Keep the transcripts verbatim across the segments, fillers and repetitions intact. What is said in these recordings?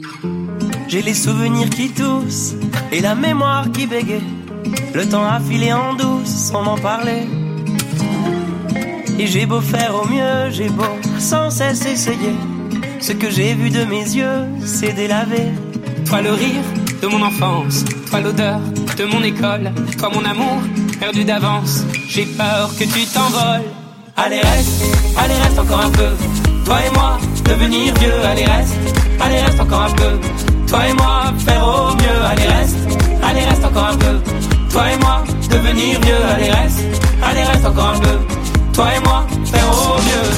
J'ai les souvenirs qui toussent et la mémoire qui bégaye. Le temps a filé en douce sans m'en parler. Et j'ai beau faire au mieux, j'ai beau sans cesse essayer. Ce que j'ai vu de mes yeux, c'est délavé. Toi le rire de mon enfance, toi l'odeur de mon école, toi mon amour perdu d'avance. J'ai peur que tu t'envoles. Allez reste, allez reste encore un peu. Toi et moi, devenir vieux. Allez reste, allez reste encore un peu. Toi et moi, faire au mieux. Allez reste, allez reste encore un peu. Toi et moi, devenir vieux. Allez reste, allez reste encore un peu. Toi et moi, faire au mieux.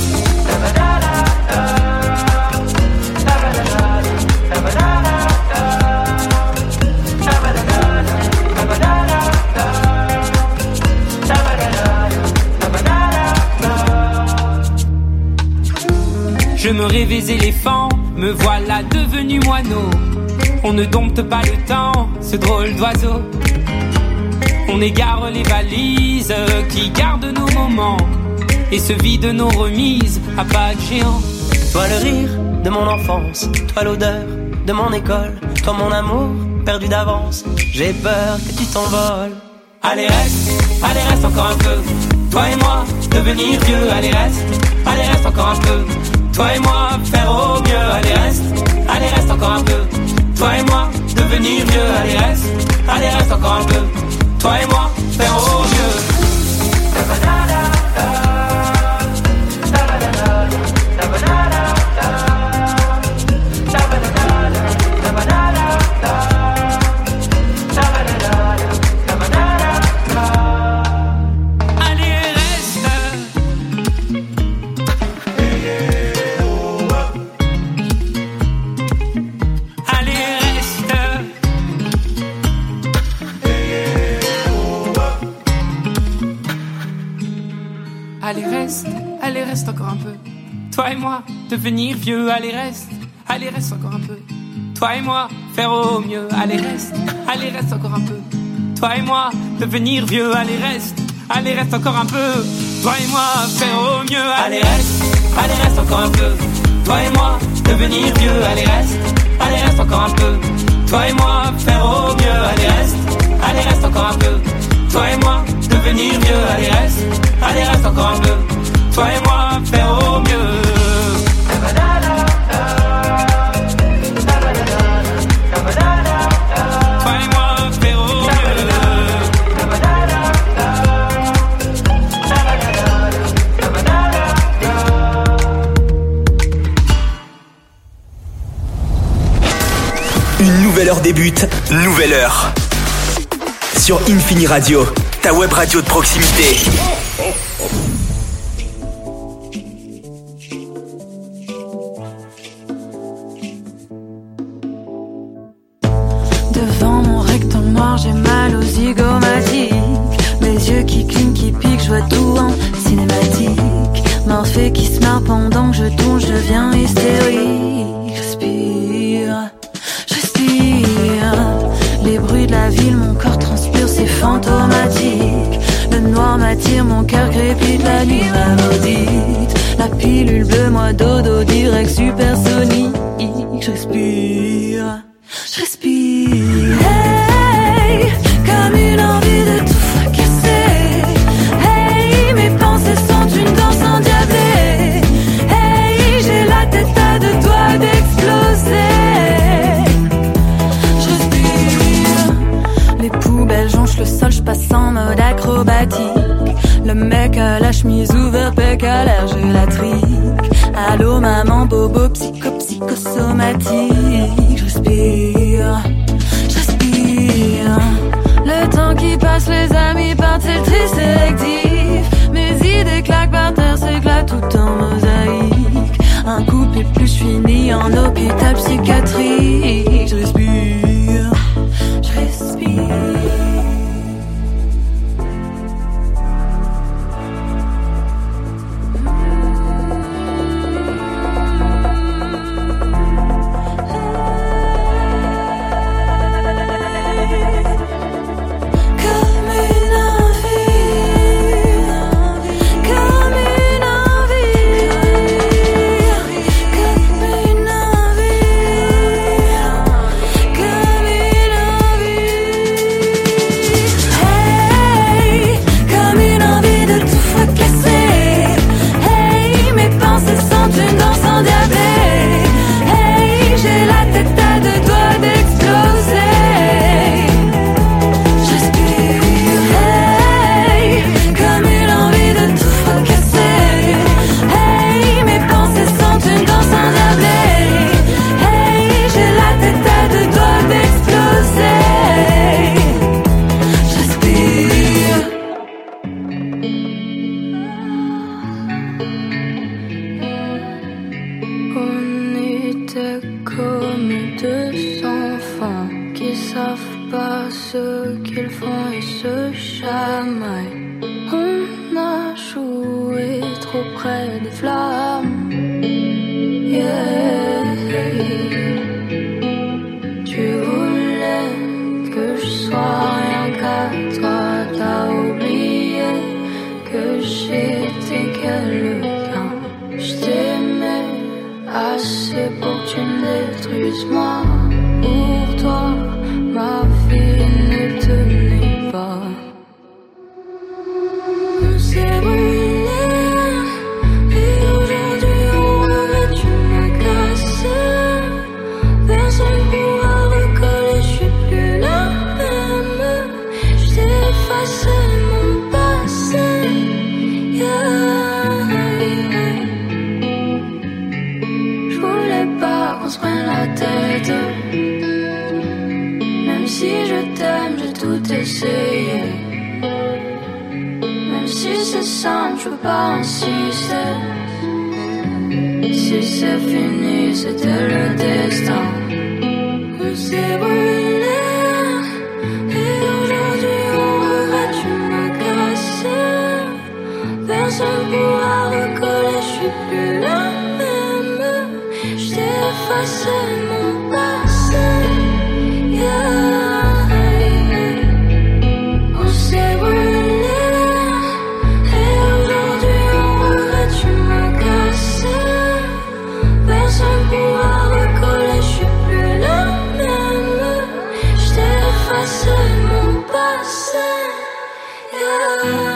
Je me rêvais éléphant, me voilà devenu moineau. On ne dompte pas le temps, ce drôle d'oiseau. On égare les valises qui gardent nos moments et se vident nos remises à pas de géant. Toi le rire de mon enfance, toi l'odeur de mon école, toi mon amour perdu d'avance. J'ai peur que tu t'envoles. Allez reste, allez reste encore un peu. Toi et moi, devenir vieux. Allez reste, allez reste encore un peu. Toi et moi, faire au mieux. Allez reste, allez reste encore un peu. Toi et moi, devenir vieux. Allez reste, allez reste encore un peu. Toi et moi, faire au mieux. Allez reste, allez reste encore un peu. Toi et moi, devenir vieux. Allez reste, allez reste encore un peu. Toi et moi, faire au mieux. Allez reste, allez reste encore un peu. Toi et moi, devenir vieux. Allez reste, allez reste encore un peu. Toi et moi, faire au mieux. Allez reste, allez reste encore un peu. Toi et moi, devenir vieux. Allez reste, allez reste encore un peu. Toi et moi, faire au mieux. Allez reste, allez reste encore un peu. Toi et moi, devenir vieux. Allez reste, allez reste encore un peu. Toi et moi, faire au mieux. Toi et moi, faire au mieux. Une nouvelle heure débute, nouvelle heure. Sur Infini Radio, ta web radio de proximité. Devant mon rectangle noir, j'ai mal aux zygomatiques. Mes yeux qui clignent, qui piquent, je vois tout en cinématique. Morphée qui se marre pendant que je tourne, je deviens hystérique. J'respire, j'respire. Les bruits de la ville, mon corps transpire, c'est fantomatique. Le noir m'attire, mon cœur crépite, la nuit m'a maudite. La pilule bleue, moi dodo, direct supersonique. J'respire, j'respire. Hey, comme une envie de tout fracasser. Hey, mes pensées sont une danse endiablée. Hey, j'ai la tête à deux doigts d'exploser. Les poubelles jonchent le sol, je passe en mode acrobatique. Le mec à la chemise ouverte, pec à l'air gélatrique. Allô maman, bobo, psycho, psychosomatique. Je respire, je respire. Le temps qui passe, les amis partent, c'est le tri sélectif. Mes idées claquent par terre, s'éclatent tout en mosaïque. Un couple et plus, je finis en hôpital psychiatrique. Je respire, je respire. savent pas ce qu'ils font et se chamaillent. On a joué trop près des flammes. Yeah. Tu voulais que je sois rien qu'à toi. T'as oublié que j'étais quelqu'un. Je t'aimais assez pour que tu me détruises. Moi, pour toi, ma vie ne tenait pas. On s'est brûlé, et aujourd'hui on remet, tu m'as cassé. Personne pourra recoller, je suis plus la même. Je t'ai effacé mon passé. Yeah. Je voulais pas qu'on se prenne la tête. Même si je t'aime, j'ai tout essayé. Même si c'est simple, je peux pas insister. Si c'est fini, c'était le destin. On s'est brûlé, et aujourd'hui on regrette, tu m'as cassé. Personne pourra recoller, je suis plus la même. Je t'ai effacé mon passé. Yeah. On s'est brûlé, et aujourd'hui on regrette, tu m'as cassé. Personne pourra recoller, je suis plus la même. Je t'ai effacé mon passé. Yeah.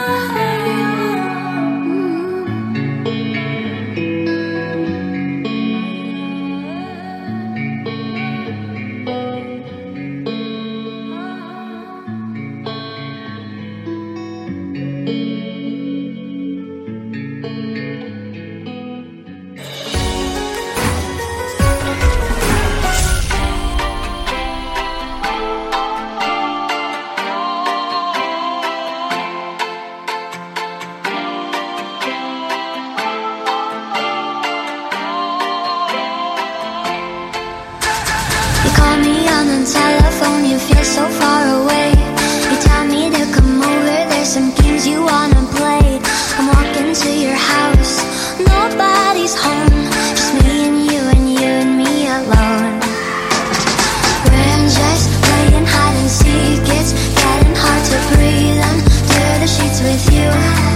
Telephone, you feel so far away. You tell me to come over, there's some games you wanna play. I'm walking to your house, nobody's home, just me and you and you and me alone. We're just playing hide and seek, it's getting hard to breathe under the sheets with you.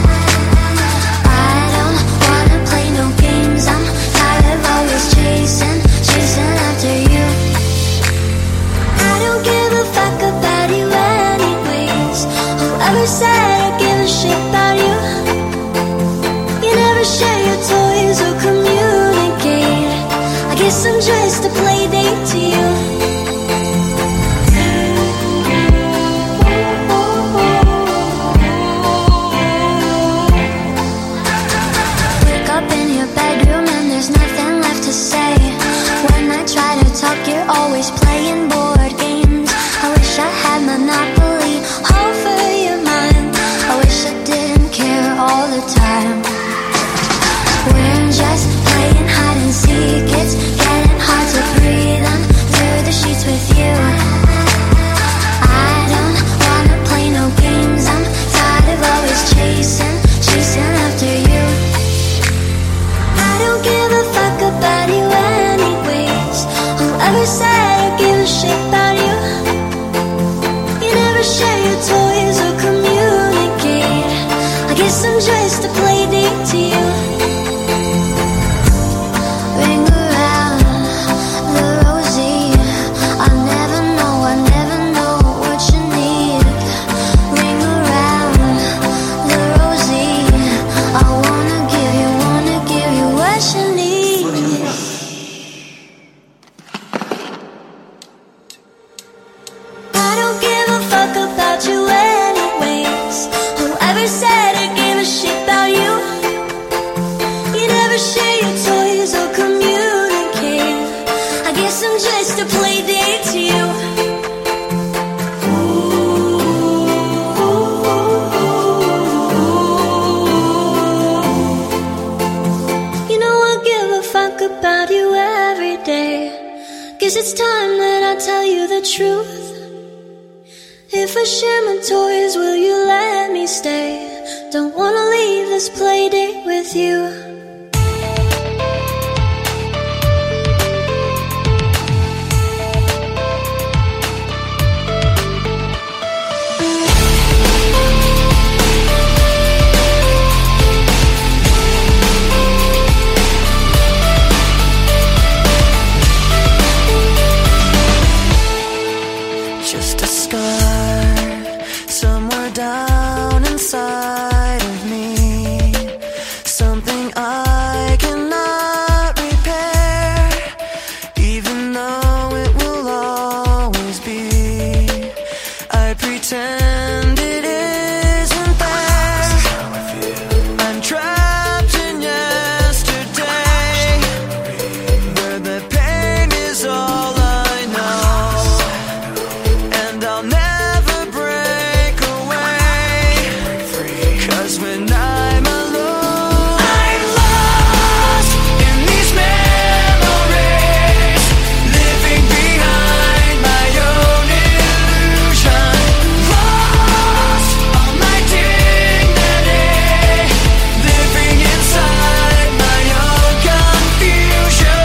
I don't wanna play no games, I'm tired of always chasing, chasing after you. I don't give a fuck about you anyways. Whoever said I give a shit about you? You never share your toys or communicate. I guess I'm just a play date to you. Wake up in your bedroom and there's nothing left to say. When I try to talk, you're always playing board games. I wish I had Monopoly over your mind. I wish I didn't care all the time. We're just playing hide and seek, it's getting hard to breathe under the sheets with you. I don't wanna play no games, I'm tired of always chasing, chasing after you. I don't give a fuck about you anyways. Whoever said I give a shit about you? You never share your toys or communicate. I guess I'm just a play date to you. Ring around the rosy, I never know, I never know what you need. Ring around the rosy, I wanna give you, wanna give you what you need. I don't give a fuck about you anyways. Whoever said I gave a shit about you? You never share your toys or communicate. I guess I'm just a play date to you. You know I give a fuck about you every day. Guess it's time that I tell you the truth. If I share my toys, will you let me stay? Don't wanna leave this play date with you. Just a scar somewhere down inside of me, something I cannot repair, even though it will always be. I pretend it isn't there. I'm trapped in yesterday, where the pain is all I know. And I'll never break away, 'cause when I'm alone, I'm lost in these memories, living behind my own illusion. Lost all my dignity, living inside my own confusion.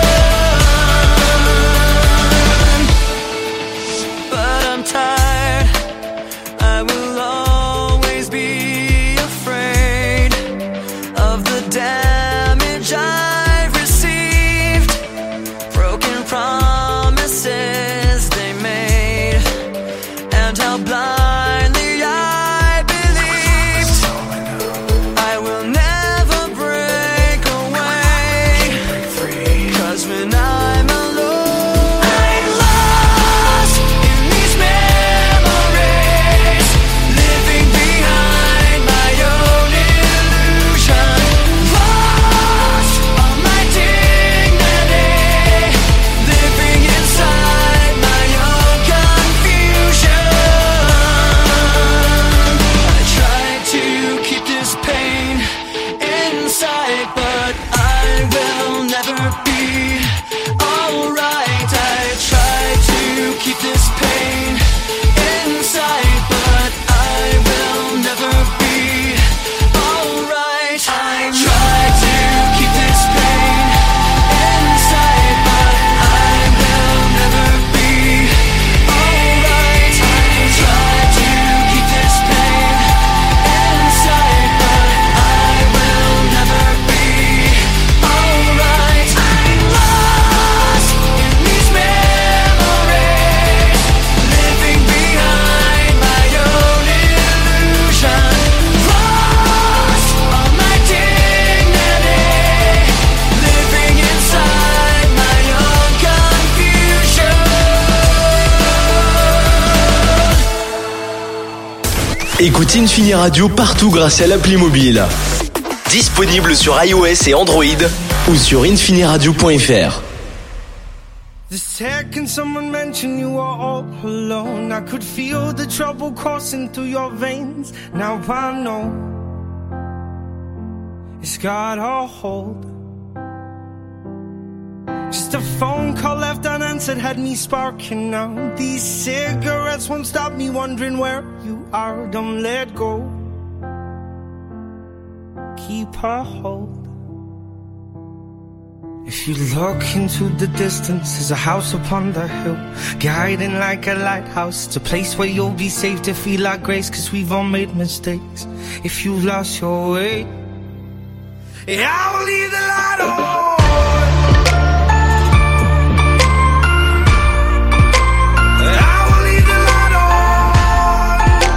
But I'm tired, I will always be afraid of the damage I've received, broken promises they made, and how blindly I believed. I will never break away, 'cause when I'm alone, I'm lost in these memories, living behind my own illusion. Lost all my dignity, living inside my own confusion. I try to keep this pain inside, but I will never be alright. I try to keep this pain inside, but I will never be alright. I try to keep this pain inside, but I will never be alright. I try to keep this pain inside, but I will never be alright. I'm lost in these memories, living behind my own illusion. Lost all my dignity, living inside my own confusion. Écoute Infini Radio partout grâce à l'appli mobile. Disponible sur iOS et Android ou sur infiniradio point f r. The second someone mentioned you were all alone, I could feel the trouble coursing through your veins. Now I know it's got a hold. Just a phone call left unanswered had me sparking now. These cigarettes won't stop me wondering where you are. Don't let go, keep a hold. If you look into the distance, there's a house upon the hill, guiding like a lighthouse. It's a place where you'll be safe to feel our grace, 'cause we've all made mistakes. If you've lost your way, yeah, I will leave the light on. I will leave the light on.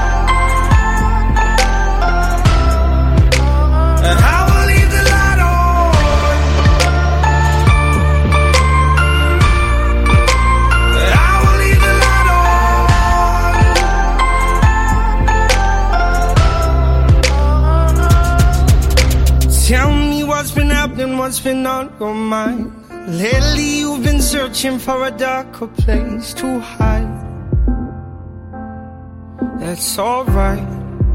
I will leave the light on. I will leave the light on. Tell me what's been happening, what's been on your mind. Lately you've been searching for a darker place to hide. That's alright,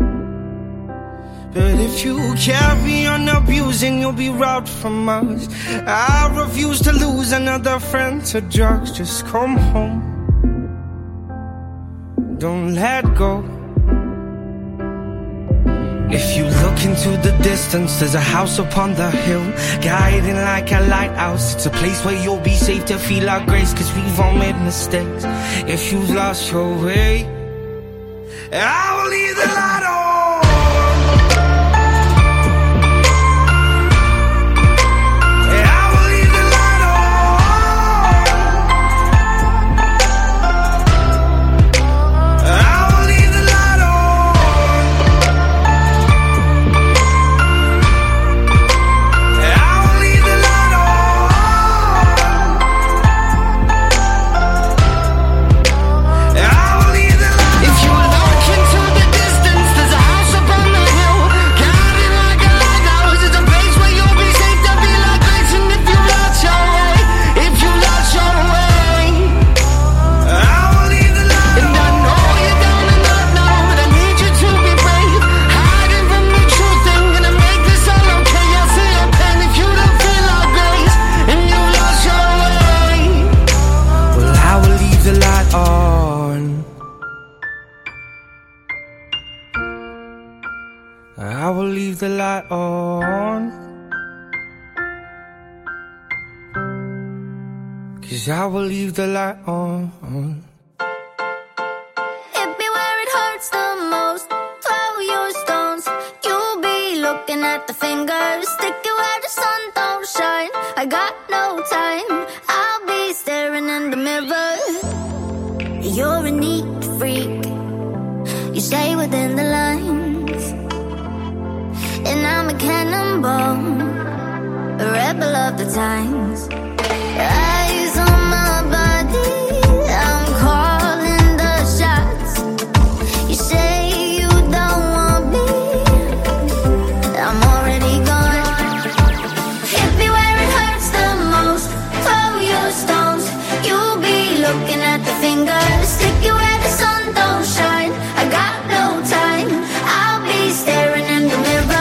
but if you carry on abusing, you'll be robbed from us. I refuse to lose another friend to drugs. Just come home, don't let go. If you look into the distance, there's a house upon the hill, guiding like a lighthouse. It's a place where you'll be safe to feel our grace, cause we've all made mistakes. If you've lost your way, I will leave the light on. I will leave the light on, 'cause I will leave the light on. Hit me where it hurts the most, throw your stones. You'll be looking at the fingers, stick it where the sun don't shine. I got no time, I'll be staring in the mirror. You're a neat freak, you stay within the lines. And I'm a cannonball, a rebel of the times. Eyes on my body, I'm calling the shots. You say you don't want me, I'm already gone. Hit me where it hurts the most, throw your stones. You'll be looking at the fingers, stick it where the sun don't shine. I got no time, I'll be staring in the mirror.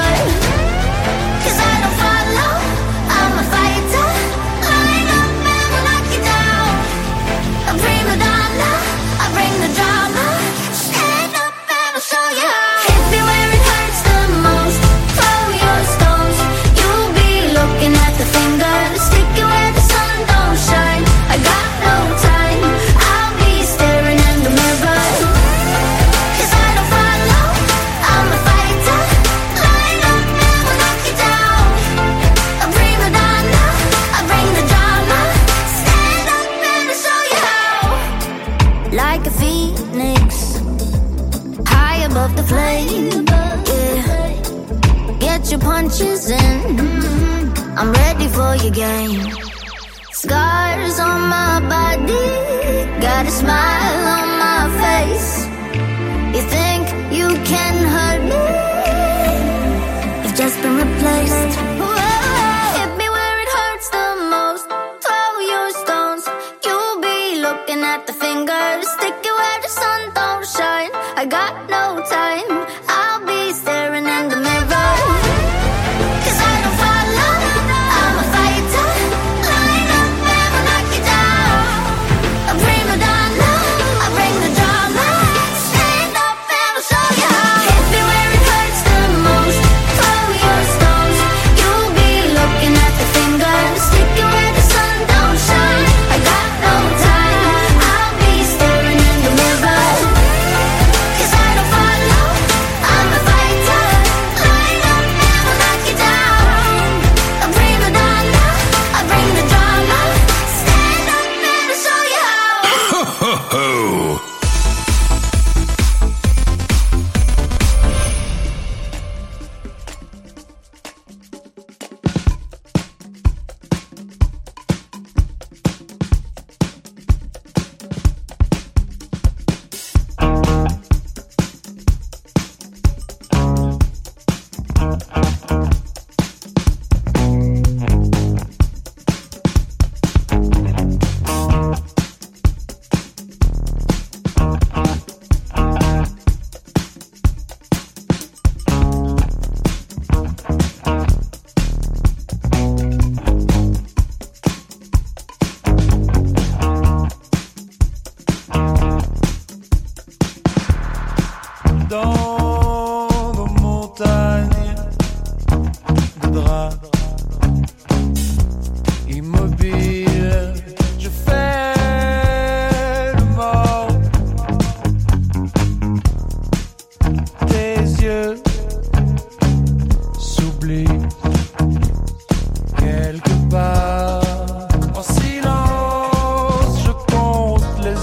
Like a phoenix, high above the flame, yeah. Get your punches in, I'm ready for your game. Scars on my body, got a smile on my face. You think you can hurt me, you've just been replaced. Whoa. Hit me where it hurts the most, throw your stones. You'll be looking at the fingers, stick it where the sun don't shine. I got no time, I'll be staring in the mirror. 'Cause I don't follow, I'm a fighter. Line up and I'll knock you down. A prima donna, I bring the drama. Stand up and I'll show you how. Hit me where it hurts the most, throw your stones. You'll be looking at the fingers, stick it where the sun don't shine. I got no time, I'll be staring in the mirror. 'Cause I don't follow,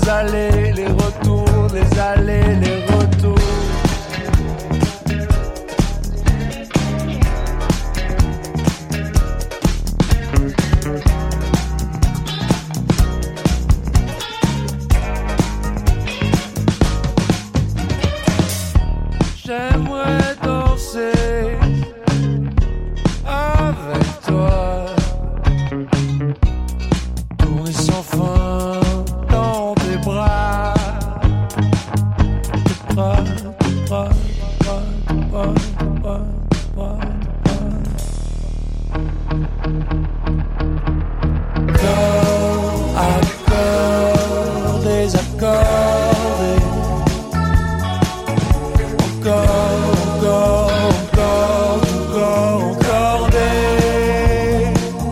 les allées, les retours, les allées, les retours. J'aimerais danser avec toi, tourner sans fin dans tes bras, tes bras, tes bras, tes bras, tes bras, tes bras, tes bras, tes bras. Corps à corps, désaccordés. Encore, encore, encore, encore, encore des.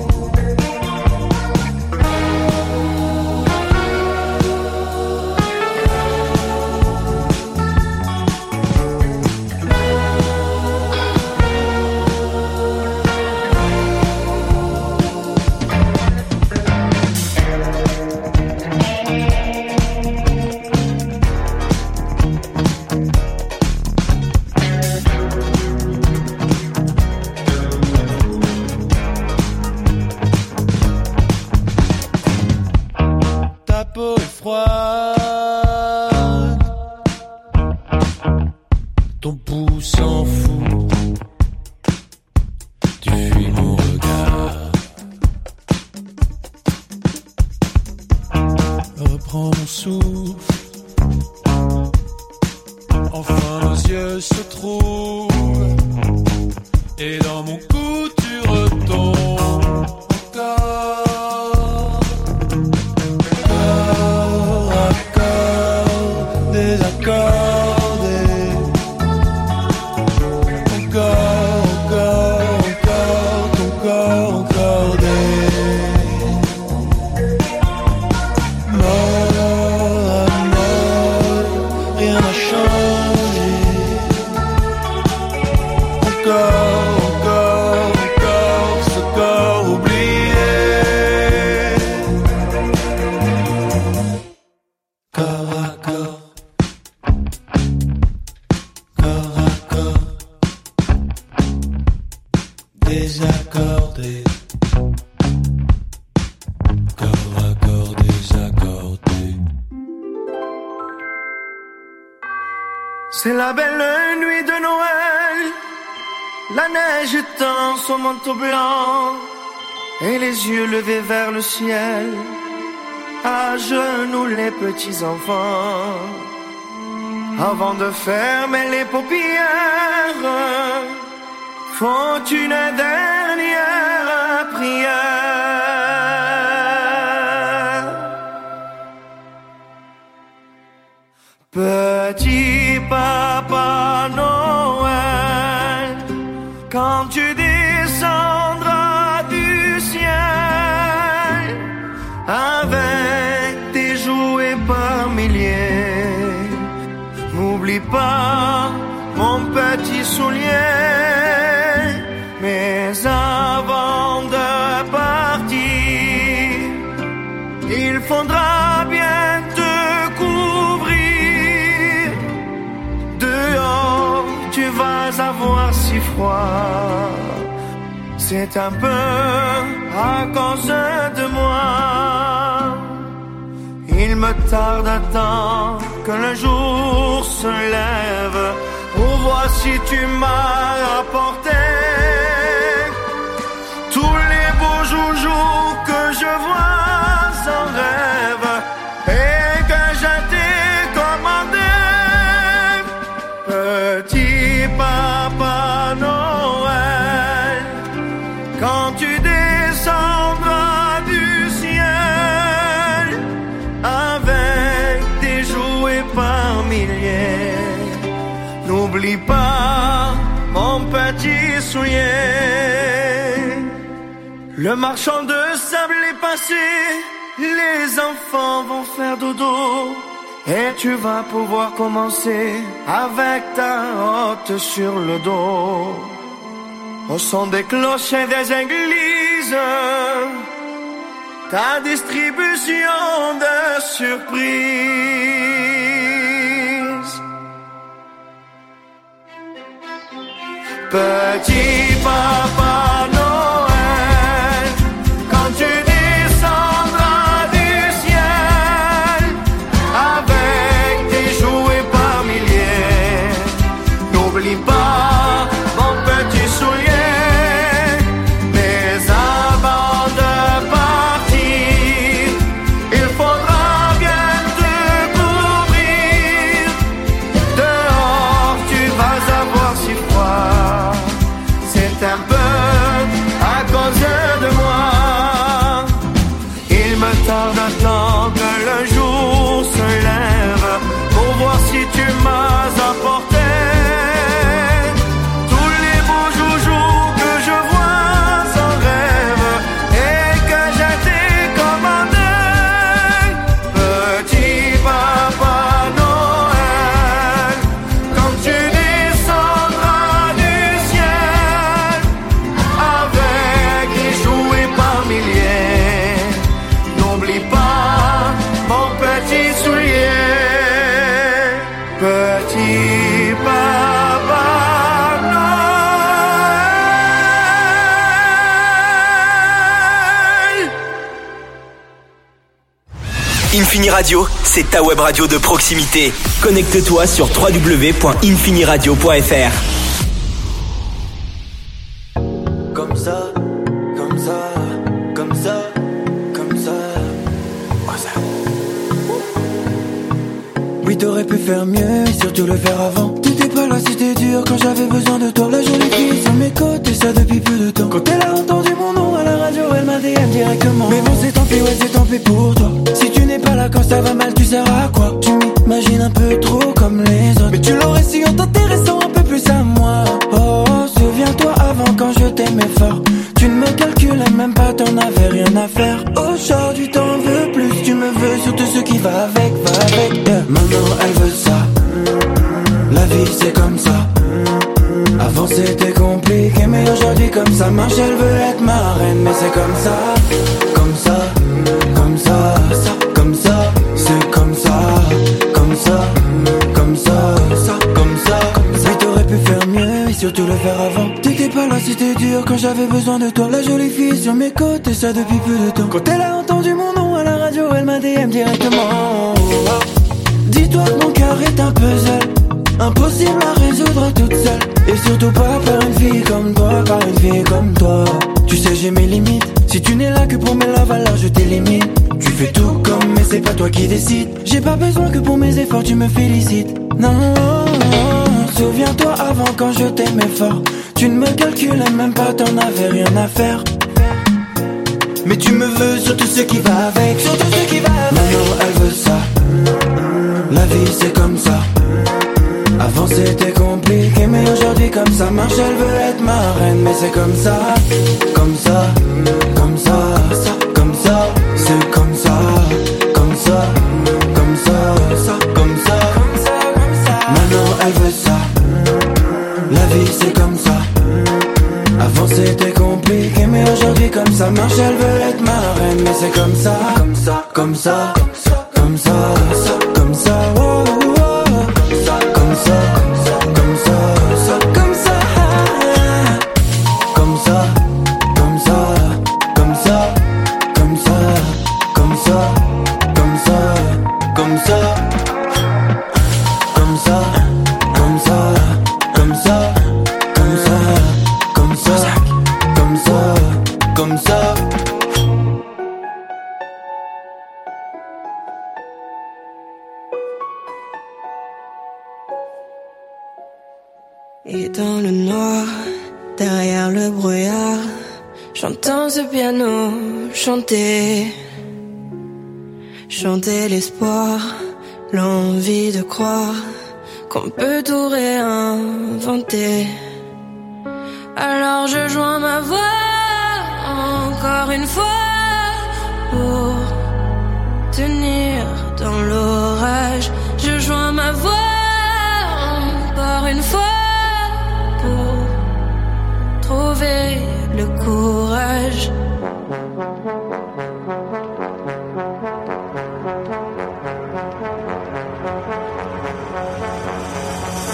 Ta peau est froide, ton pouls s'en fout, tu fuis mon regard. Reprends mon souffle, enfin nos yeux se trouvent, et dans mon cou tu retombes encore. Désaccordé, encore, encore, encore, ton corps encordé. Mort à mort, rien n'a changé. Encore, encore, encore, ce corps oublié. Corps à corps. Désaccordé, corps à corps désaccordé. C'est la belle nuit de Noël, la neige étend son manteau blanc, et les yeux levés vers le ciel, à genoux les petits enfants, avant de fermer les paupières, font une dernière prière. Petit Papa Noël, quand tu descendras du ciel, avec tes jouets par milliers, n'oublie pas mon petit soulier. Mais avant de partir, il faudra bien te couvrir. Dehors, tu vas avoir si froid. C'est un peu à cause de moi. Il me tarde un temps que le jour se lève. Oh, voici tu m'as apporté tous les beaux joujoux que je vois en rêve et que je t'ai commandé. Petit Papa Noël, quand tu descendras du ciel avec tes jouets par milliers, n'oublie pas mon petit soulier. Le marchand de sable est passé, les enfants vont faire dodo, et tu vas pouvoir commencer avec ta hotte sur le dos. Au son des cloches et des églises, ta distribution de surprises. Petit Papa Noël, quand tu descendras du ciel avec tes jouets par milliers, n'oublie pas mon petit soulier. Mais avant de partir, il faudra bien te couvrir. Dehors tu vas avoir si froid, c'est un peu à cause de moi. Il me tarde un temps que le jour se lève pour voir si tu m'as apporté tous les beaux joujoux que je vois en rêve et que j'ai t'ai commandé. Petit Papa Noël, quand tu descendras du ciel avec les jouets par milliers, n'oublie pas mon petit soulier. Petit Papa Noël. Infini Radio, c'est ta web radio de proximité. Connecte-toi sur w w w point infini radio point f r. Comme ça, comme ça, comme ça, comme ça. Oh, ça. Oui, t'aurais pu faire mieux et surtout le faire avant. T'étais pas là, c'était dur quand j'avais besoin de toi. La jolie fille sur mes côtes et ça depuis peu de temps. Quand elle a entendu mon nom à la radio, elle m'a D M directement. Mais bon, c'est tant pis, ouais, c'est tant pis pour toi. Si tu n'es pas là quand ça va mal, tu sers à quoi? Tu m'imagines un peu trop comme les autres. Mais tu l'aurais su en t'intéressant un peu plus à moi. Oh, souviens-toi avant quand je t'aimais fort. Tu ne me calculais même pas, t'en avais rien à faire. Aujourd'hui t'en veux plus, tu me veux sur tout ce qui va avec, va avec. Yeah. Maintenant elle veut ça, la vie c'est comme ça. Avant c'était compliqué mais aujourd'hui comme ça marche. Elle veut être ma reine mais c'est comme ça, comme ça, comme ça, comme ça, c'est comme ça, comme ça, comme ça, comme ça. Mais t'aurais pu faire mieux et surtout le faire avant. T'étais pas là, c'était dur quand j'avais besoin de toi. La jolie fille sur mes côtes et ça depuis peu de temps. Quand elle a entendu mon nom à la radio, elle m'a D M directement. Dis-toi que mon cœur est un puzzle, impossible à résoudre toute seule. Et surtout pas par une fille comme toi, par une fille comme toi. Tu sais j'ai mes limites, si tu n'es là que pour mes love alors je t'élimine. Tu fais tout comme mais c'est pas toi qui décide. J'ai pas besoin que pour mes efforts tu me félicites. Non, non, non. Souviens-toi avant quand je t'aimais fort. Tu ne me calculais même pas, t'en avais rien à faire. Mais tu me veux sur tout ce qui va avec, sur tout ce qui va avec. Maintenant elle veut ça, la vie c'est comme ça. Avant c'était compliqué mais aujourd'hui comme ça marche. Elle veut être ma reine mais c'est comme ça, comme ça, comme ça, comme ça, c'est comme ça, comme ça, comme ça, comme ça. Maintenant elle veut ça, la vie c'est comme ça. Avant c'était compliqué mais aujourd'hui comme ça marche. Elle veut être ma reine mais c'est comme ça, comme ça, comme ça, comme ça, comme ça, oh, oh, oh. Comme ça, comme ça, comme ça, comme ça, comme ça, comme ça, comme ça, comme ça, comme ça, comme ça, comme ça, comme ça, comme ça, comme ça, comme ça, comme ça, comme ça. Et dans le noir, derrière le brouillard, j'entends ce piano chanter, chanter l'espoir, l'envie de croire qu'on peut tout réinventer. Alors je joins ma voix encore une fois pour tenir dans l'orage. Je joins ma voix encore une fois pour trouver le courage.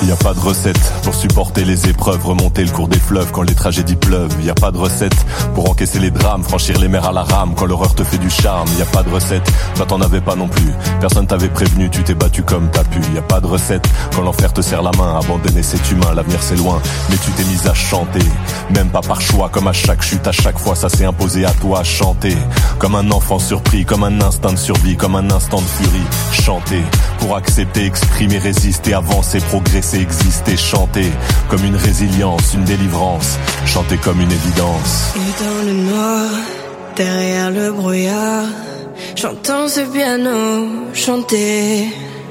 Y a pas de recette pour supporter les épreuves, remonter le cours des fleuves quand les tragédies pleuvent. Y a pas de recette pour encaisser les drames, franchir les mers à la rame quand l'horreur te fait du charme. Y a pas de recette, toi t'en avais pas non plus. Personne t'avait prévenu, tu t'es battu comme t'as pu. Y a pas de recette quand l'enfer te serre la main, abandonner c'est humain, l'avenir c'est loin. Mais tu t'es mise à chanter, même pas par choix, comme à chaque chute, à chaque fois ça s'est imposé à toi. Chanter comme un enfant surpris, comme un instinct de survie, comme un instant de furie. Chanter pour accepter, exprimer, résister, avancer, progresser, exister. Chanter comme une résilience, une délivrance. Chanter comme une évidence. Et dans le noir, derrière le brouillard, j'entends ce piano chanter.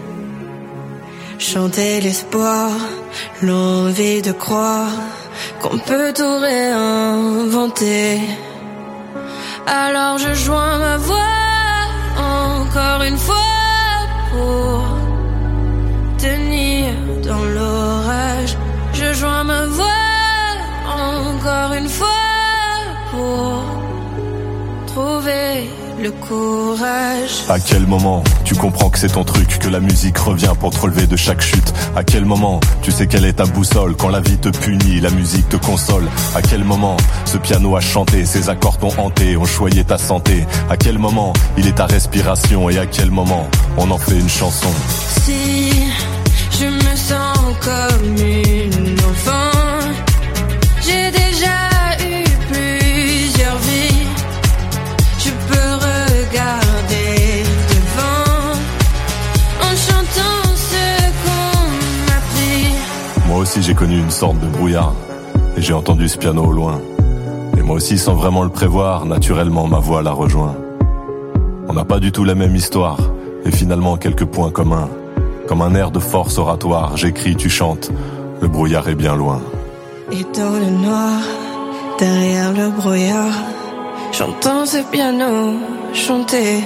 Chanter l'espoir, l'envie de croire qu'on peut tout réinventer. Alors je joins ma voix encore une fois pour tenir dans l'orage. Je joins ma voix encore une fois pour trouver le courage. À quel moment tu comprends que c'est ton truc, que la musique revient pour te relever de chaque chute? À quel moment tu sais quelle est ta boussole? Quand la vie te punit, la musique te console. À quel moment ce piano a chanté, ses accords t'ont hanté, ont choyé ta santé? À quel moment il est ta respiration? Et à quel moment on en fait une chanson? Si je me sens comme une enfant, j'ai déjà eu plusieurs vies. Je peux regarder devant en chantant ce qu'on m'a pris. Moi aussi j'ai connu une sorte de brouillard et j'ai entendu ce piano au loin. Et moi aussi sans vraiment le prévoir, naturellement ma voix la rejoint. On n'a pas du tout la même histoire et finalement quelques points communs. Comme un air de force oratoire, j'écris, tu chantes, le brouillard est bien loin. Et dans le noir, derrière le brouillard, j'entends ce piano chanter.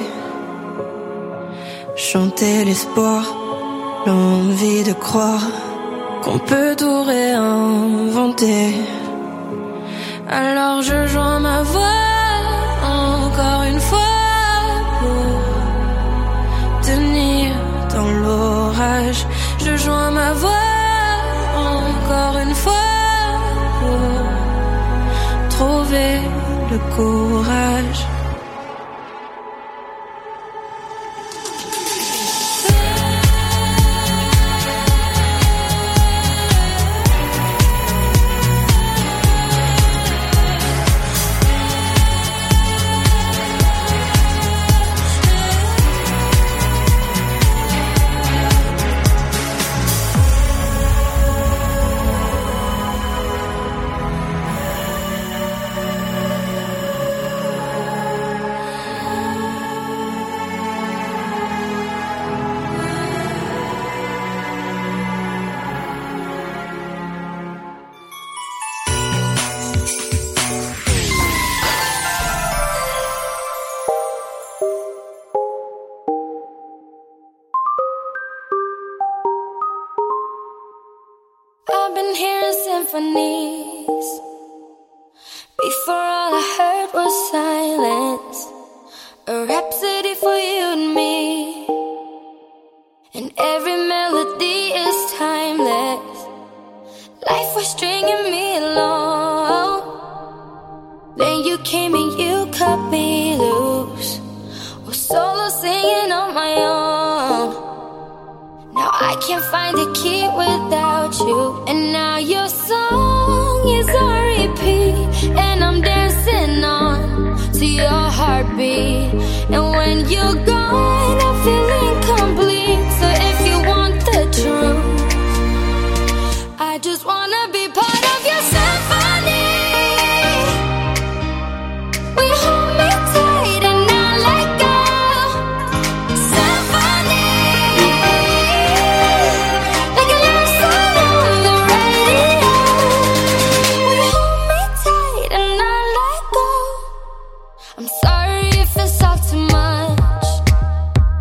Chanter l'espoir, l'envie de croire qu'on peut tout réinventer. Alors je joins ma voix encore une fois pour tenir dans l'orage. Je joins ma voix encore une fois pour trouver le courage. I've been hearing symphonies. Before all I heard was silence. A rhapsody for you and me. And every melody is timeless. Life was stringing me along. Then you came and you cut me loose. Was solo singing on my own. Now I can't find a key without you. And now your song is on repeat. And I'm dancing on to your heartbeat. And when you're gone, I feel incomplete. So if you want the truth, I just wanna be part of your symphony. We hold me tight and not let go. Symphony, like a love song on the radio. We hold me tight and not let go. I'm sorry if it's all too much.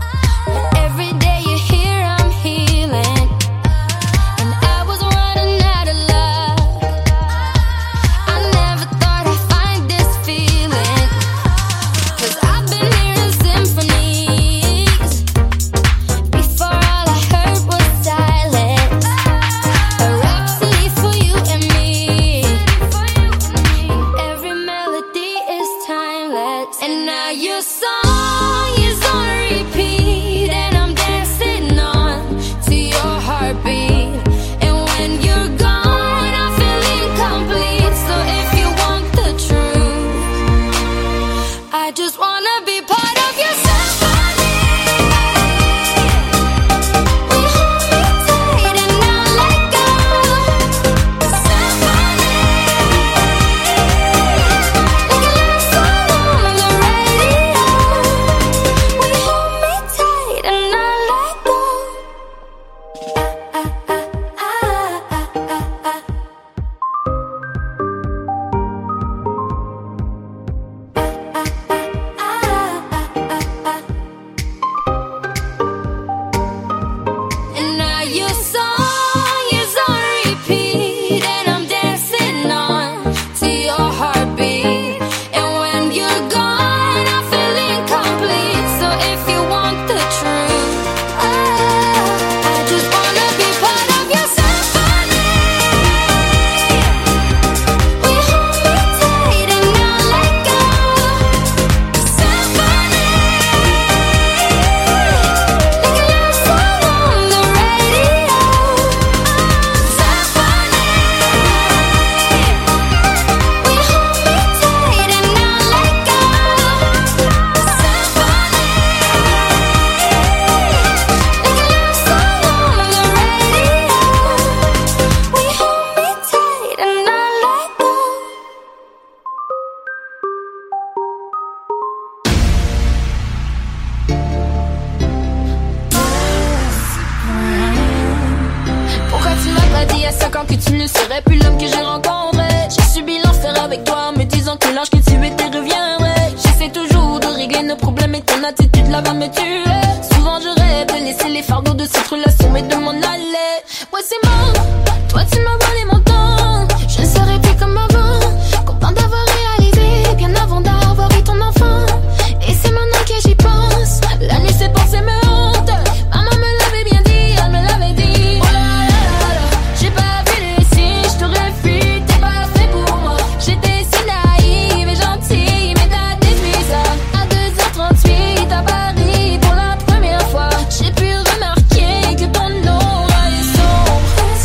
serais plus l'homme que j'ai rencontré. J'ai subi l'enfer avec toi, me disant que l'ange que tu étais reviendrait. J'essaie toujours de régler nos problèmes et ton attitude là va me tuer. Souvent je rêve de laisser les fardeaux de cette relation mais de m'en aller. Ouais c'est mort, toi tu m'as volé mon temps. Je ne serai plus comme avant, content d'avoir réalisé bien avant d'avoir eu ton enfant. Et c'est maintenant que j'y pense, la nuit ses pensées me hantent. Maman me l'avait bien dit, elle me l'avait dit. Oh là là là là, j'ai pas vu les signes, je t'aurais fui, t'es pas fait pour moi. J'étais si naïve et gentille, mais t'as détruit ça. À deux heures trente-huit à Paris pour la première fois, j'ai pu remarquer que ton aura est sombre.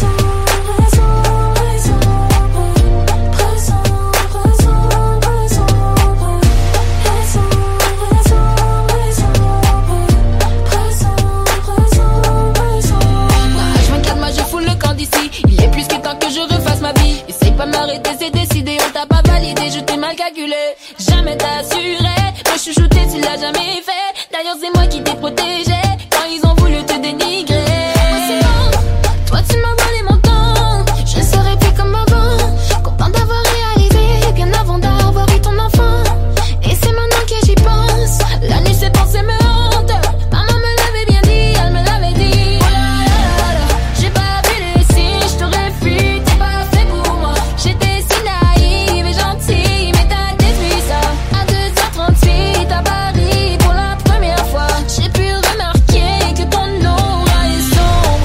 H vingt-quatre, moi je fous le camp d'ici. Il est plus que temps que je refasse ma vie. Essaye pas m'arrêter, c'est décidé. On t'a pas validé, je t'ai mal calculé. Jamais t'as assuré, me chouchouter, tu l'as jamais fait. D'ailleurs c'est moi qui t'ai protégé quand ils ont voulu te dénigrer. Moi c'est bon, toi tu m'as volé mon temps. Je ne serai plus comme avant, content d'avoir réalisé bien avant d'avoir eu ton enfant. Et c'est maintenant que j'y pense, la nuit ses pensées me hantent. Maman me l'avait bien dit, elle me l'avait dit. Oh là là là là, j'ai pas vu les signes, je t'aurais fui, t'es pas fait pour moi. J'étais si naïve et gentille, mais t'as détruit ça. À deux heures trente-huit à Paris pour la première fois, j'ai pu remarquer que ton aura est sombre.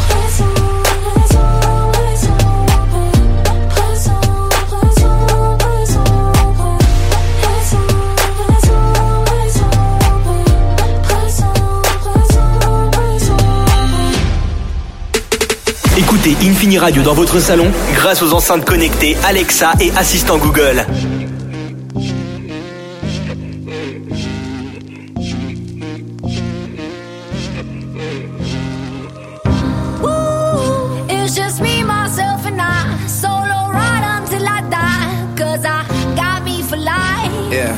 Écoutez Infini Radio dans votre salon grâce aux enceintes connectées Alexa et assistant Google. Ooh, it's just me, myself, and I. Solo ride until I die. Cause I got me for life. Yeah.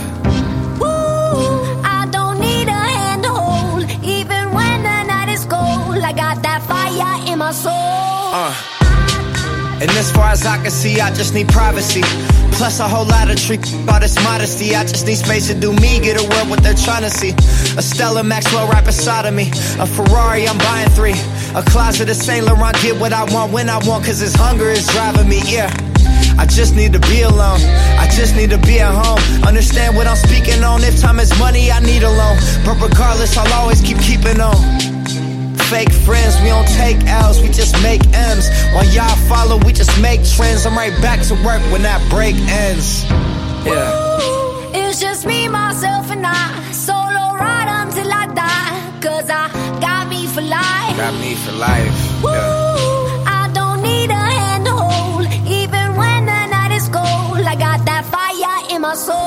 Ooh, I don't need a hand to hold. Even when the night is cold, I got that fire in my soul. Uh. And as far as I can see, I just need privacy. Plus a whole lot of treat, all this modesty. I just need space to do me, get a world what they're trying to see. A Stella Maxwell right beside of me. A Ferrari, I'm buying three. A closet of Saint Laurent, get what I want when I want, cause this hunger is driving me, yeah. I just need to be alone, I just need to be at home. Understand what I'm speaking on, if time is money, I need a loan. But regardless, I'll always keep keeping on. Fake friends, we don't take L's, we just make M's. While y'all follow, we just make trends. I'm right back to work when that break ends. Yeah. Ooh, it's just me, myself, and I. Solo ride until I die. Cause I got me for life. Got me for life. Ooh, Yeah. I don't need a hand to hold. Even when the night is cold, I got that fire in my soul.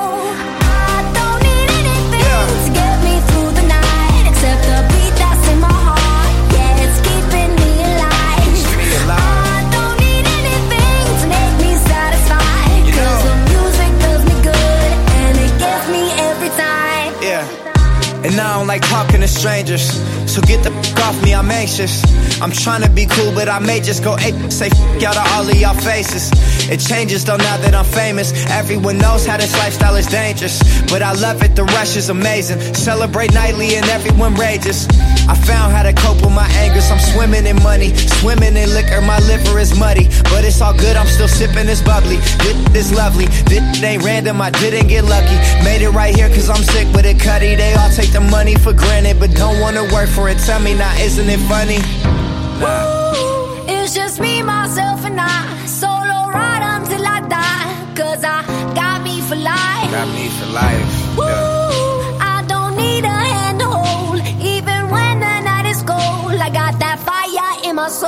I don't need anything Yeah. to get me through the night, except the beat that's in my heart. Yeah, it's keeping me alive. Keep me alive. I don't need anything to make me satisfied. You Cause know. the music does me good, and it gets me every time. Yeah. And I don't like talking to strangers, so get the f*** off me, I'm anxious. I'm trying to be cool, but I may just go ape, say f*** out of all of y'all faces. It changes though now that I'm famous. Everyone knows how this lifestyle is dangerous, but I love it, the rush is amazing. Celebrate nightly and everyone rages. I found how to cope with my angers. I'm swimming in money, swimming in liquor, my liver is muddy, but it's all good, I'm still sipping this bubbly. This is lovely, this ain't random, I didn't get lucky. Made it right here cause I'm sick with it, cutty. They all take the money for granted, but don't wanna work for it. Tell me now, isn't it funny? Nah. Ooh, it's just me, myself, and I. Solo ride until I die. Cause I got me for life. Got me for life. Ooh, Yeah. I don't need a hand to hold. Even when the night is cold, I got that fire in my soul.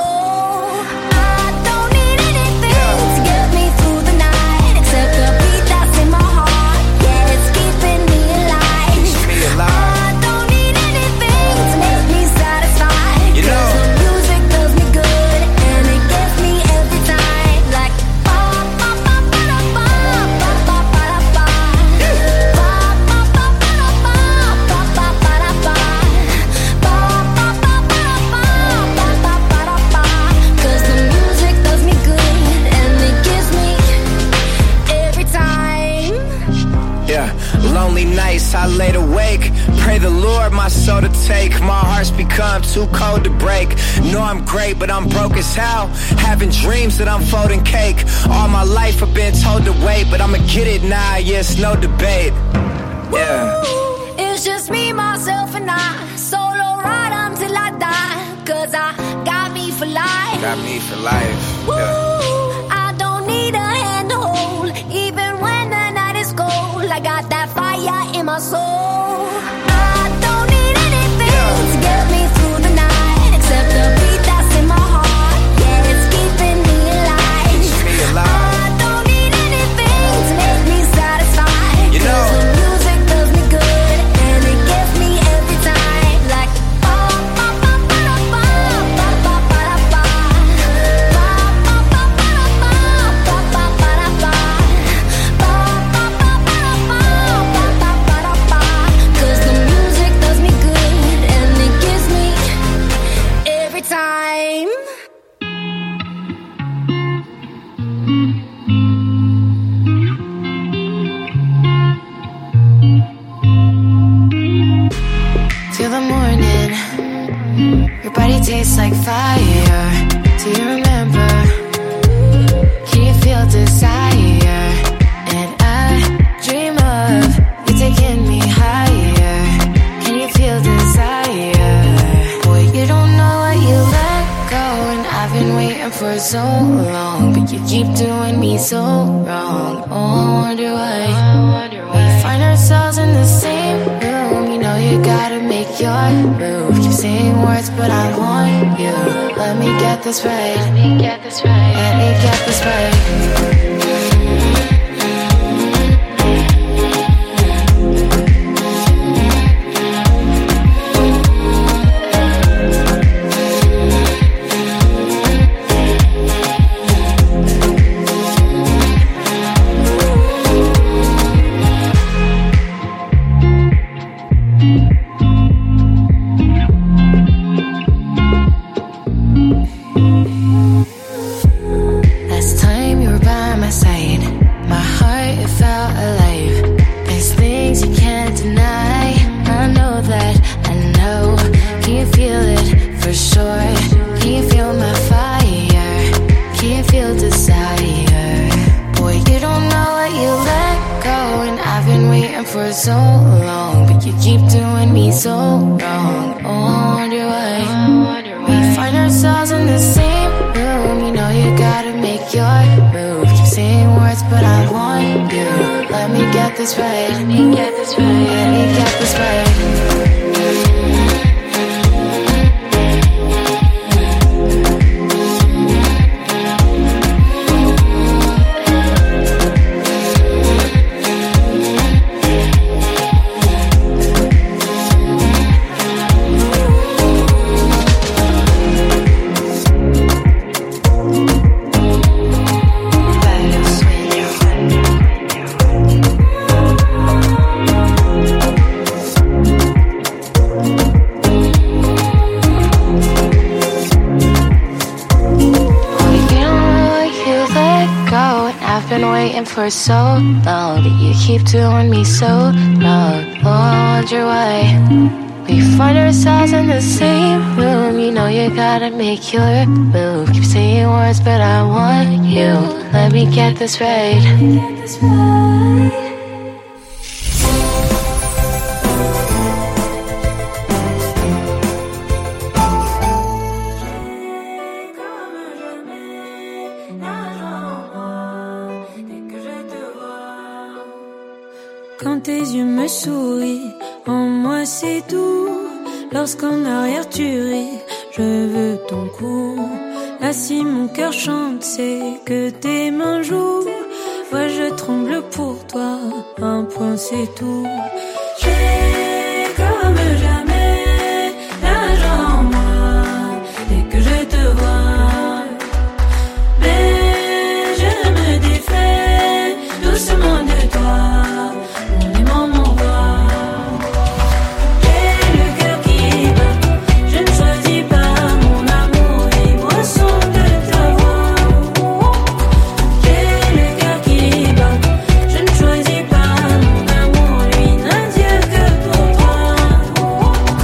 I don't need anything to get me through the night, except the beat that's in my heart. Yeah, it's keeping me alive. Keep me alive. I don't need anything to make me satisfied. You know. Cause the music does me good, and it gets me every time. Like ba ba ba ba da ba, ba ba ba da ba. Ba ba ba ba da ba, ba ba ba da ba. Ba ba ba ba da ba, ba ba ba da ba. 'Cause the too cold to break. Know I'm great, but I'm broke as hell. Having dreams that I'm folding cake. All my life I've been told to wait, but I'ma get it now, yeah, it's no debate. Yeah. It's just me, myself, and I. Solo ride until I die. Cause I got me for life. Got me for life. Yeah. I don't need a hand to hold. Even when the night is cold, I got that fire in my soul. I don't need anything yeah. to get me through the night, except the beat that's in my heart. Yeah, it's keeping me alive. Keeps me alive. I don't need anything to make me satisfied. You know. The music does me good, and it gets me every time. Like tastes like fire. Do you remember? Can you feel desire? And I dream of you taking me higher. Can you feel desire? Boy, you don't know what you let go, and I've been waiting for so long, but you keep doing me so wrong. Oh, I wonder why we find ourselves in the same room. You know you gotta make your move. Keep saying words, but I want you. Let me get this right. Let me get this right. Let me get this right. For so long, but you keep doing me so wrong. Oh, I wonder why we find ourselves in the same room. You know you gotta make your move. Keep saying words, but I want you. Let me get this right. Let me get this right. Quand tes yeux me sourient, en moi c'est tout. Lorsqu'en arrière tu ris, je veux ton cou. Là si mon cœur chante, c'est que tes mains jouent. Moi je tremble pour toi, un point c'est tout. J'ai comme jamais la joie en moi, dès que je te vois. Mais je me défais doucement de toi. Choisis pas mon amour, lui n'a Dieu que pour toi.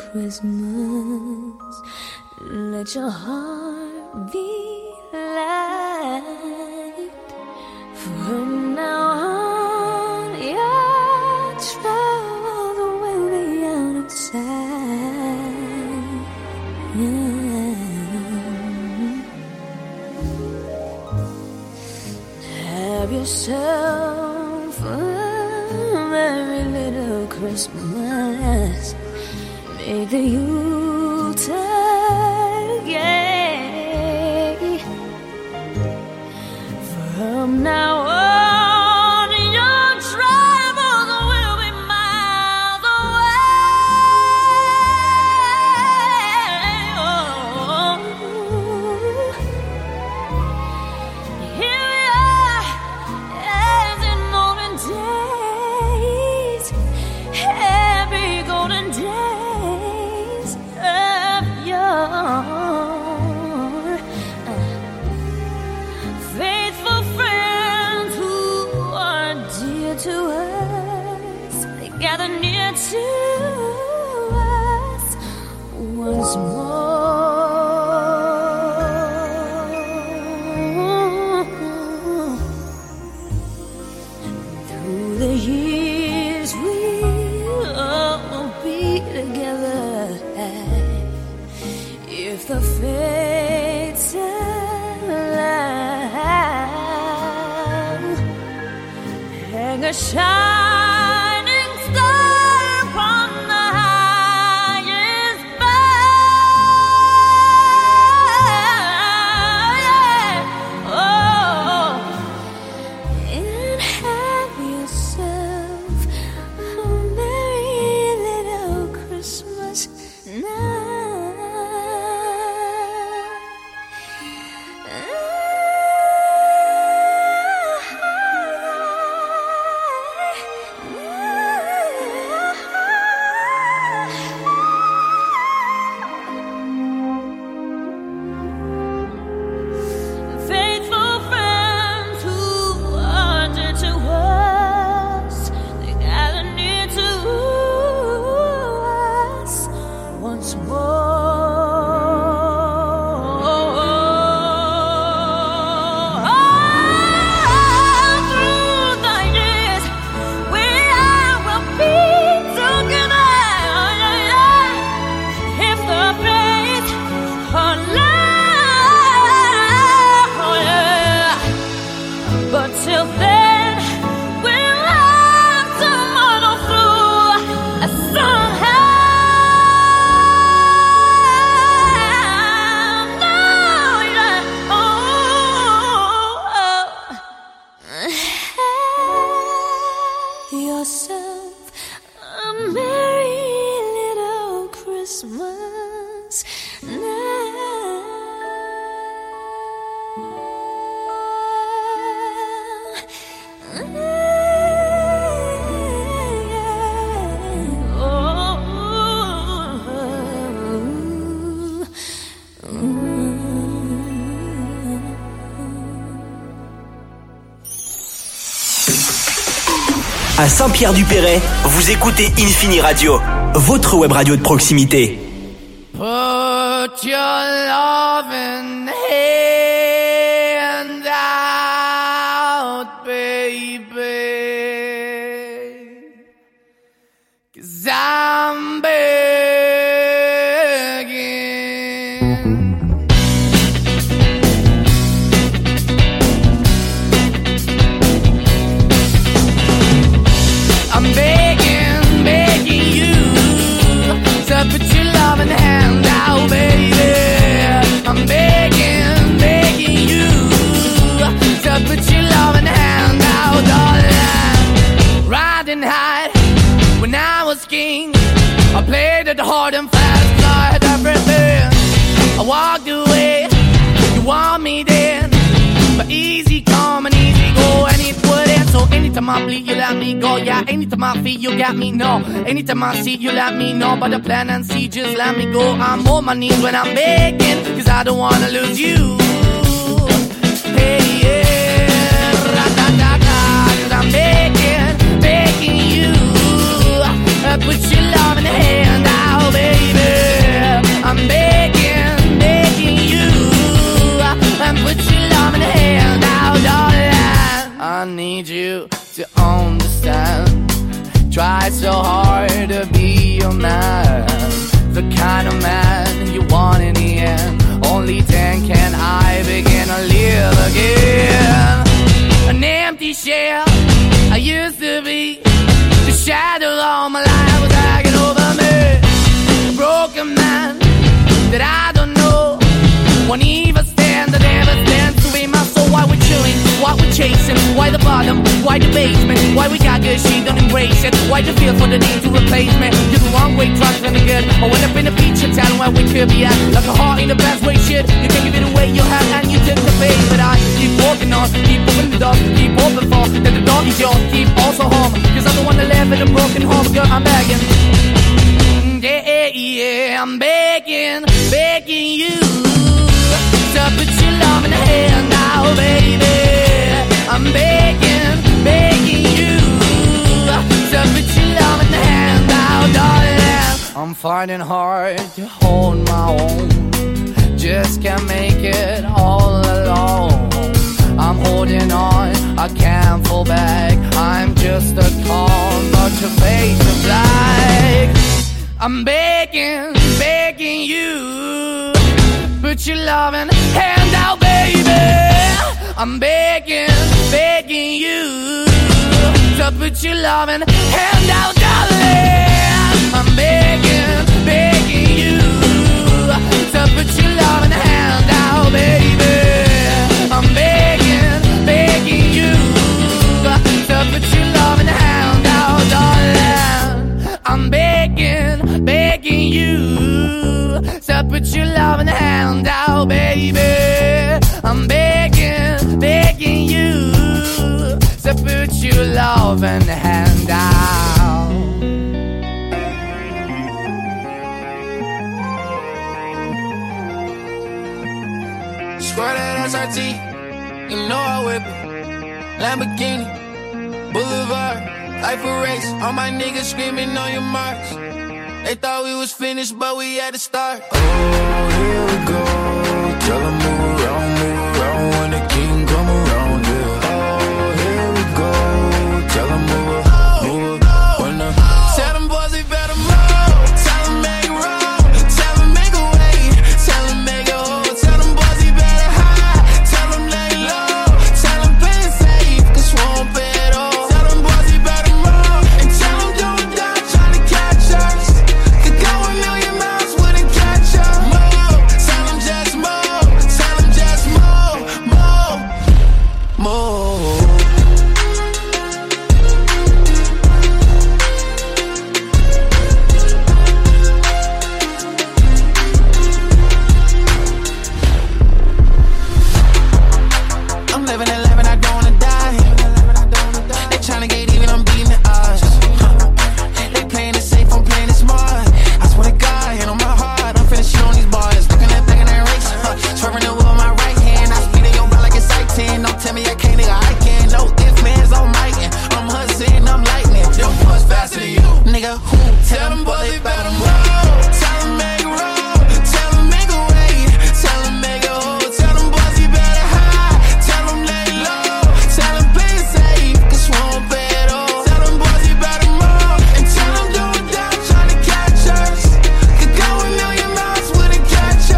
Christmas. Let your heart be light. From now on, your troubles will be out of sight. Yeah. Have yourself a merry little Christmas. Make the Yuletide gay. From now on, your troubles will be miles away. Oh. Here we are, as in olden days, happy golden days of yore. Faithful friends who are dear to us, they gather near to us once more. Through the years we'll all be together. If the fates allow, hang a shining star upon the highest bough. Oh, and have yourself a merry little Christmas now. Faithful friends who are dear to us, they gather near to us once more. Through the years, we will be together. If the fates allow, yeah. But till then, we'll have to muddle through somehow. No, yeah. Oh, oh. Yourself a merry little Christmas À Saint-Pierre-du-Perret, vous écoutez Infini Radio, votre web radio de proximité. Put your loving hand out, baby, 'cause I'm begging. I'm begging, begging you to put your loving hand out, baby. I'm begging, begging you to put your loving hand out, darling. Riding high when I was king, I played it hard and fast, I had everything. I walked away, you want me then, but easy come and easy go, and it wouldn't. So anytime I bleed, you let me go. Yeah, anytime I feel, you got me, no. Anytime I see, you let me know. But the plan and see, just let me go. I'm on my knees when I'm begging, 'cause I don't wanna lose you. Hey, yeah, ra-da-da-da, 'cause I'm begging, begging you, uh, put your love in the hand out, baby. baby. I'm begging, begging you, and put your love in the hand out, darling. I need you to understand. Try so hard to be your man, the kind of man you want in the end. Only then can I begin to live again. An empty shell I used to be, the shadow all my life was hanging over me. A broken man that I don't know won't even stand, that never stands to be my soul. Why we're chilling, why we're chasing, why the bottom, why the basement, why we got good, she don't embrace it, why the feel for the need to replace me. You're the wrong way, trying to be good. I went up in a feature town where we could be at, like a heart in the best way, shit. You can give it away, you have, and you tend to pay. But I keep walking on, keep moving the dog, keep open for that the dog is yours, keep also home, cause I'm the one that live in a broken home. Girl, I'm begging, yeah, yeah, I'm begging, begging you to put your love in the hand now, baby. I'm begging, begging you to put your love in the hand now, darling. I'm finding hard to hold my own, just can't make it all alone. I'm holding on, I can't fall back. I'm just a call, but your face is black. I'm begging, begging you, put your loving hand out, baby. I'm begging, begging you to put your loving hand out, darling. I'm begging, begging you to put your loving hand out, baby. I'm begging, begging you to put your loving hand out, darling. I'm begging, begging you to put your loving hand out, baby. I'm begging, begging you to put your loving hand out. Squirt that S R T, you know I whip it. Lamborghini, Boulevard, life a race. All my niggas screaming on your marks. They thought we was finished, but we had to start. Oh, here we go. Tell 'em move